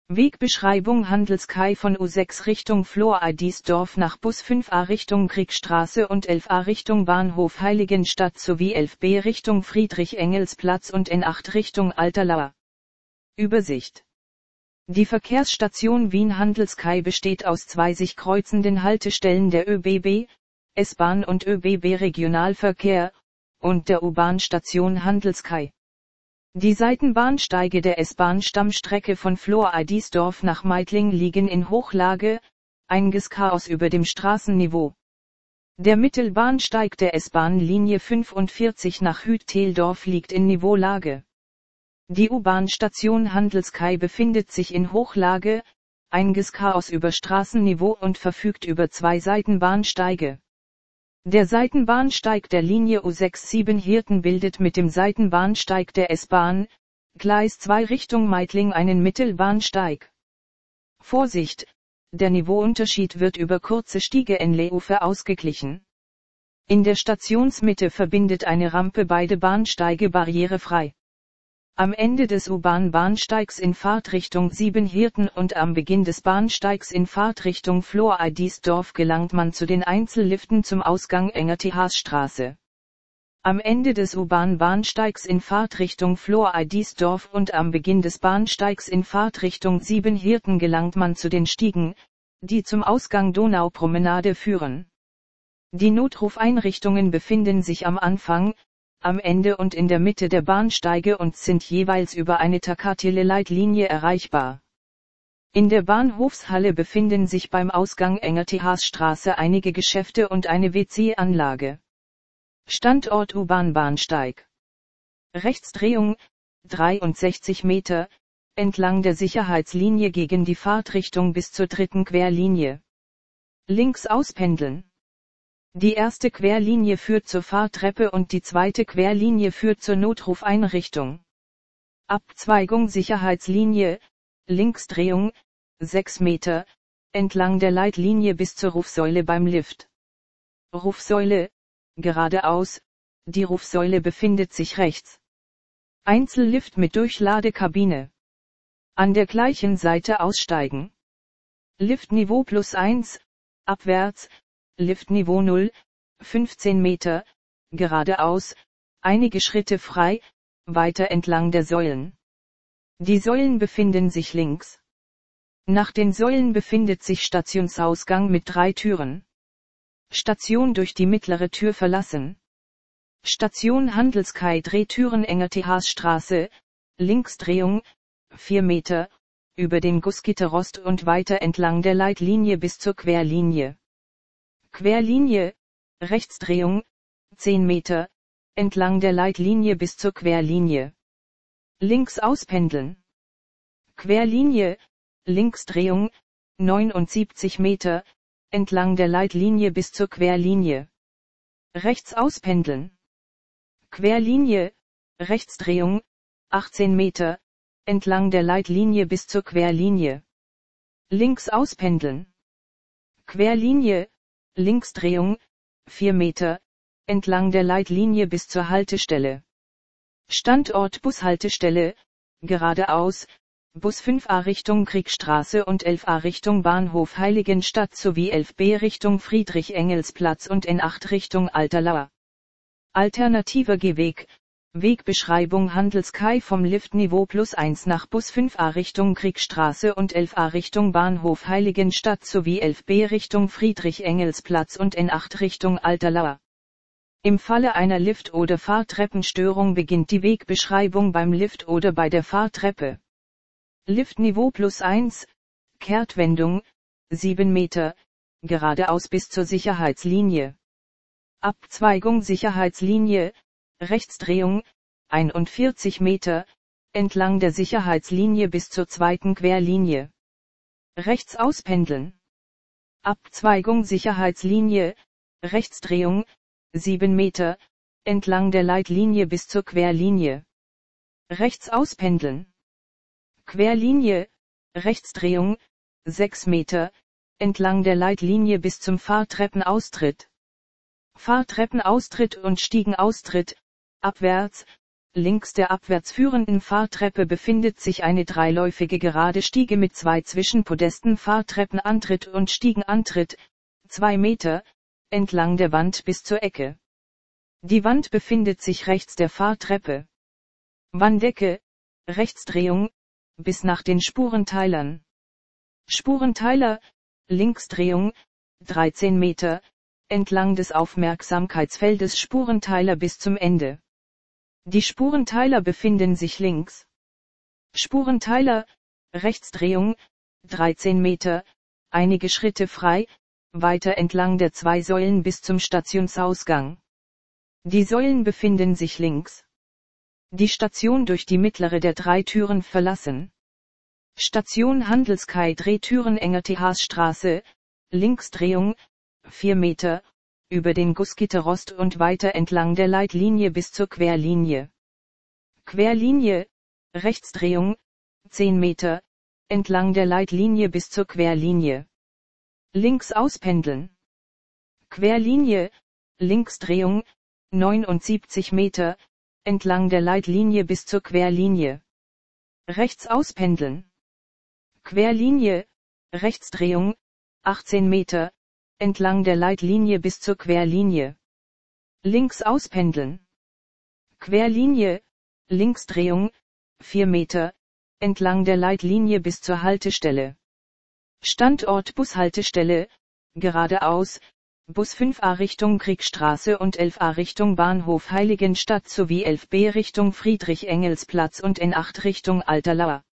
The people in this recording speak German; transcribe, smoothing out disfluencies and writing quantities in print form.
Wegbeschreibung Handelskai von U6 Richtung Flor-Adisdorf nach Bus 5a Richtung Kriegstraße und 11a Richtung Bahnhof Heiligenstadt sowie 11b Richtung Friedrich-Engels-Platz und N8 Richtung Alterlauer. Übersicht. Die Verkehrsstation Wien Handelskai besteht aus 2 sich kreuzenden Haltestellen der ÖBB, S-Bahn und ÖBB Regionalverkehr, und der U-Bahn-Station Handelskai. Die Seitenbahnsteige der S-Bahn-Stammstrecke von Flor-Adisdorf nach Meidling liegen in Hochlage, einiges Chaos über dem Straßenniveau. Der Mittelbahnsteig der S-Bahn-Linie 45 nach Hütteldorf liegt in Niveaulage. Die U-Bahn-Station Handelskai befindet sich in Hochlage, einiges Chaos über Straßenniveau und verfügt über 2 Seitenbahnsteige. Der Seitenbahnsteig der Linie U6-7 Hirten bildet mit dem Seitenbahnsteig der S-Bahn, Gleis 2 Richtung Meidling einen Mittelbahnsteig. Vorsicht, der Niveauunterschied wird über kurze Stiege-Enleufer ausgeglichen. In der Stationsmitte verbindet eine Rampe beide Bahnsteige barrierefrei. Am Ende des U-Bahn-Bahnsteigs in Fahrtrichtung 7 Hirten und am Beginn des Bahnsteigs in Fahrtrichtung Flor-Adisdorf gelangt man zu den Einzelliften zum Ausgang Engerti-Haas-Straße. Am Ende des U-Bahn-Bahnsteigs in Fahrtrichtung Flor-Adisdorf und am Beginn des Bahnsteigs in Fahrtrichtung 7 Hirten gelangt man zu den Stiegen, die zum Ausgang Donaupromenade führen. Die Notrufeinrichtungen befinden sich am Anfang, am Ende und in der Mitte der Bahnsteige und sind jeweils über eine Takatele-Leitlinie erreichbar. In der Bahnhofshalle befinden sich beim Ausgang Engerti-Haas-Straße einige Geschäfte und eine WC-Anlage. Standort U-Bahn-Bahnsteig. Rechtsdrehung, 63 Meter, entlang der Sicherheitslinie gegen die Fahrtrichtung bis zur 3. Querlinie. Links auspendeln. Die erste Querlinie führt zur Fahrtreppe und die zweite Querlinie führt zur Notrufeinrichtung. Abzweigung Sicherheitslinie, Linksdrehung, 6 Meter, entlang der Leitlinie bis zur Rufsäule beim Lift. Rufsäule, geradeaus, die Rufsäule befindet sich rechts. Einzellift mit Durchladekabine. An der gleichen Seite aussteigen. Liftniveau +1, abwärts, Liftniveau 0, 15 Meter, geradeaus, einige Schritte frei, weiter entlang der Säulen. Die Säulen befinden sich links. Nach den Säulen befindet sich Stationsausgang mit 3 Türen. Station durch die mittlere Tür verlassen. Station Handelskai Drehtüren Engerti-Haas-Straße, Linksdrehung, 4 Meter, über den Gussgitterrost und weiter entlang der Leitlinie bis zur Querlinie. Querlinie, Rechtsdrehung, 10 Meter, entlang der Leitlinie bis zur Querlinie. Links auspendeln. Querlinie, Linksdrehung, 79 Meter, entlang der Leitlinie bis zur Querlinie. Rechts auspendeln. Querlinie, Rechtsdrehung, 18 Meter, entlang der Leitlinie bis zur Querlinie. Links auspendeln. Querlinie, Linksdrehung, 4 Meter, entlang der Leitlinie bis zur Haltestelle. Standort Bushaltestelle, geradeaus, Bus 5a Richtung Kriegstraße und 11a Richtung Bahnhof Heiligenstadt sowie 11b Richtung Friedrich-Engels-Platz und N8 Richtung Alterlauer. Alternativer Gehweg, Wegbeschreibung Handelskai vom Liftniveau +1 nach Bus 5a Richtung Kriegstraße und 11a Richtung Bahnhof Heiligenstadt sowie 11b Richtung Friedrich-Engels-Platz und N8 Richtung Alterlauer. Im Falle einer Lift- oder Fahrtreppenstörung beginnt die Wegbeschreibung beim Lift oder bei der Fahrtreppe. Liftniveau +1, Kehrtwendung, 7 Meter, geradeaus bis zur Sicherheitslinie. Abzweigung Sicherheitslinie, Rechtsdrehung, 41 Meter, entlang der Sicherheitslinie bis zur 2. Querlinie. Rechts auspendeln. Abzweigung Sicherheitslinie, Rechtsdrehung, 7 Meter, entlang der Leitlinie bis zur Querlinie. Rechts auspendeln. Querlinie, Rechtsdrehung, 6 Meter, entlang der Leitlinie bis zum Fahrtreppenaustritt. Fahrtreppenaustritt und Stiegenaustritt, abwärts, links der abwärts führenden Fahrtreppe befindet sich eine dreiläufige gerade Stiege mit 2 Zwischenpodesten, Fahrtreppenantritt und Stiegenantritt, 2 Meter, entlang der Wand bis zur Ecke. Die Wand befindet sich rechts der Fahrtreppe. Wanddecke, Rechtsdrehung, bis nach den Spurenteilern. Spurenteiler, Linksdrehung, 13 Meter, entlang des Aufmerksamkeitsfeldes Spurenteiler bis zum Ende. Die Spurenteiler befinden sich links. Spurenteiler, Rechtsdrehung, 13 Meter, einige Schritte frei, weiter entlang der 2 Säulen bis zum Stationsausgang. Die Säulen befinden sich links. Die Station durch die mittlere der 3 Türen verlassen. Station Handelskai Drehtüren Engerthasstraße, Linksdrehung, 4 Meter, über den Gussgitterrost und weiter entlang der Leitlinie bis zur Querlinie. Querlinie, Rechtsdrehung, 10 Meter, entlang der Leitlinie bis zur Querlinie. Links auspendeln. Querlinie, Linksdrehung, 79 Meter, entlang der Leitlinie bis zur Querlinie. Rechts auspendeln. Querlinie, Rechtsdrehung, 18 Meter, entlang der Leitlinie bis zur Querlinie. Links auspendeln. Querlinie, Linksdrehung, 4 Meter, entlang der Leitlinie bis zur Haltestelle. Standort Bushaltestelle, geradeaus, Bus 5a Richtung Kriegstraße und 11a Richtung Bahnhof Heiligenstadt sowie 11b Richtung Friedrich-Engels-Platz und N8 Richtung Alter Lauer.